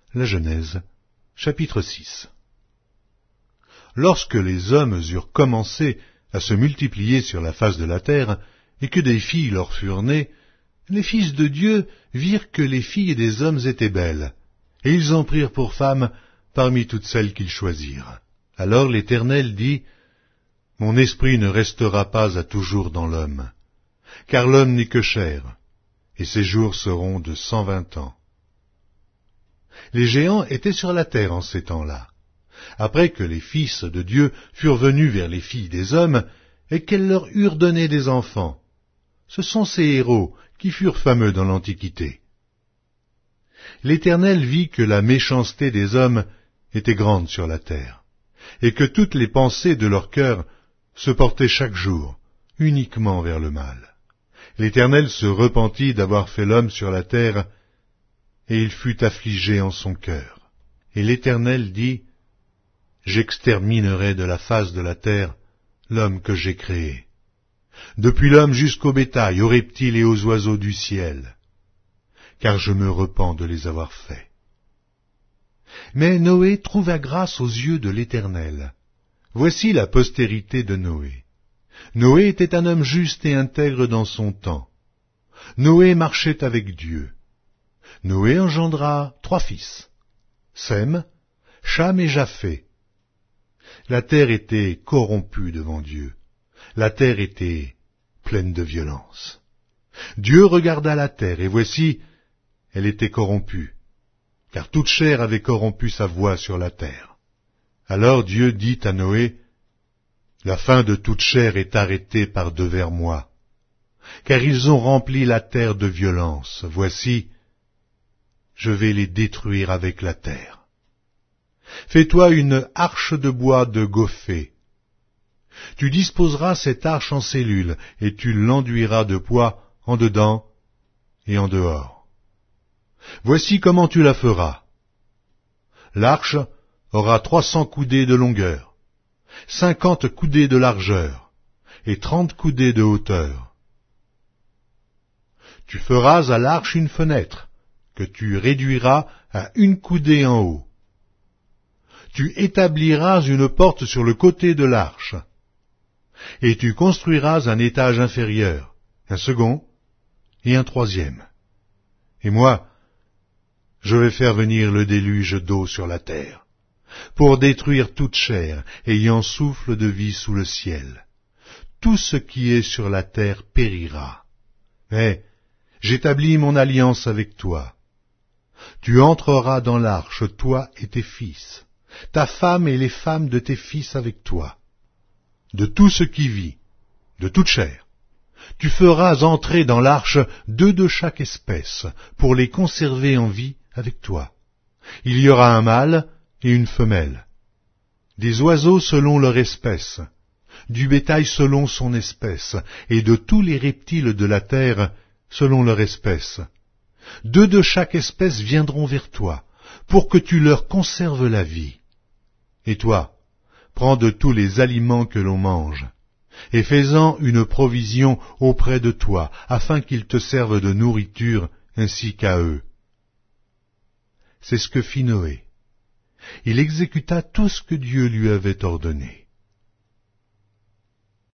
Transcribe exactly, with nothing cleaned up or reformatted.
La Genèse, chapitre six. Lorsque les hommes eurent commencé à se multiplier sur la face de la terre, et que des filles leur furent nées, les fils de Dieu virent que les filles des hommes étaient belles, et ils en prirent pour femmes parmi toutes celles qu'ils choisirent. Alors l'Éternel dit, « Mon esprit ne restera pas à toujours dans l'homme, car l'homme n'est que chair, et ses jours seront de cent vingt ans. » Les géants étaient sur la terre en ces temps-là, après que les fils de Dieu furent venus vers les filles des hommes, et qu'elles leur eurent donné des enfants. Ce sont ces héros qui furent fameux dans l'Antiquité. L'Éternel vit que la méchanceté des hommes était grande sur la terre, et que toutes les pensées de leur cœur se portaient chaque jour uniquement vers le mal. L'Éternel se repentit d'avoir fait l'homme sur la terre, et il fut affligé en son cœur. Et l'Éternel dit, « J'exterminerai de la face de la terre l'homme que j'ai créé, depuis l'homme jusqu'au bétail, aux reptiles et aux oiseaux du ciel, car je me repens de les avoir faits. » Mais Noé trouva grâce aux yeux de l'Éternel. Voici la postérité de Noé. Noé était un homme juste et intègre dans son temps. Noé marchait avec Dieu. Noé engendra trois fils, Sem, Cham et Japheth. La terre était corrompue devant Dieu. La terre était pleine de violence. Dieu regarda la terre, et voici, elle était corrompue, car toute chair avait corrompu sa voie sur la terre. Alors Dieu dit à Noé, « La fin de toute chair est arrêtée par devers moi, car ils ont rempli la terre de violence. Voici, je vais les détruire avec la terre. Fais-toi une arche de bois de gophée. Tu disposeras cette arche en cellules, et tu l'enduiras de poix en dedans et en dehors. Voici comment tu la feras. L'arche aura trois cents coudées de longueur, cinquante coudées de largeur, et trente coudées de hauteur. Tu feras à l'arche une fenêtre, que tu réduiras à une coudée en haut. Tu établiras une porte sur le côté de l'arche, et tu construiras un étage inférieur, un second et un troisième. Et moi, je vais faire venir le déluge d'eau sur la terre, pour détruire toute chair ayant souffle de vie sous le ciel. Tout ce qui est sur la terre périra. Mais j'établis mon alliance avec toi. Tu entreras dans l'arche, toi et tes fils, ta femme et les femmes de tes fils avec toi. De tout ce qui vit, de toute chair, tu feras entrer dans l'arche deux de chaque espèce, pour les conserver en vie avec toi. Il y aura un mâle et une femelle, des oiseaux selon leur espèce, du bétail selon son espèce, et de tous les reptiles de la terre selon leur espèce. Deux de chaque espèce viendront vers toi, pour que tu leur conserves la vie. Et toi, prends de tous les aliments que l'on mange, et fais-en une provision auprès de toi, afin qu'ils te servent de nourriture ainsi qu'à eux. C'est ce que fit Noé. Il exécuta tout ce que Dieu lui avait ordonné.